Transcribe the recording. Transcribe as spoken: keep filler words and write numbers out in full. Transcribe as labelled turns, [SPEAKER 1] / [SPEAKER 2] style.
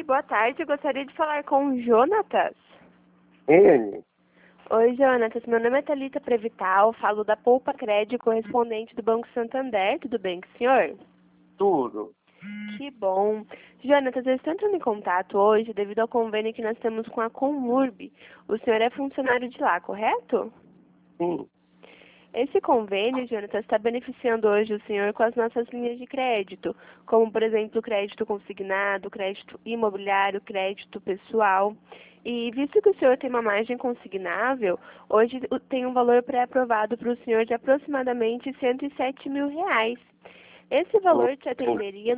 [SPEAKER 1] boa tarde. Eu gostaria de falar com o Jonatas.
[SPEAKER 2] Ele?
[SPEAKER 1] Oi, Jonatas. Meu nome é Thalita Prevital. Falo da Poupa Crédito, correspondente do Banco Santander. Tudo bem com o senhor?
[SPEAKER 2] Tudo.
[SPEAKER 1] Que bom. Jonatas, eu estou entrando em contato hoje devido ao convênio que nós temos com a Comurb. O senhor é funcionário de lá, correto?
[SPEAKER 2] Sim.
[SPEAKER 1] Esse convênio, Jonatas, está beneficiando hoje o senhor com as nossas linhas de crédito, como, por exemplo, crédito consignado, crédito imobiliário, crédito pessoal. E visto que o senhor tem uma margem consignável, hoje o- tem um valor pré-aprovado para o senhor de aproximadamente cento e sete mil reais. Esse valor te atenderia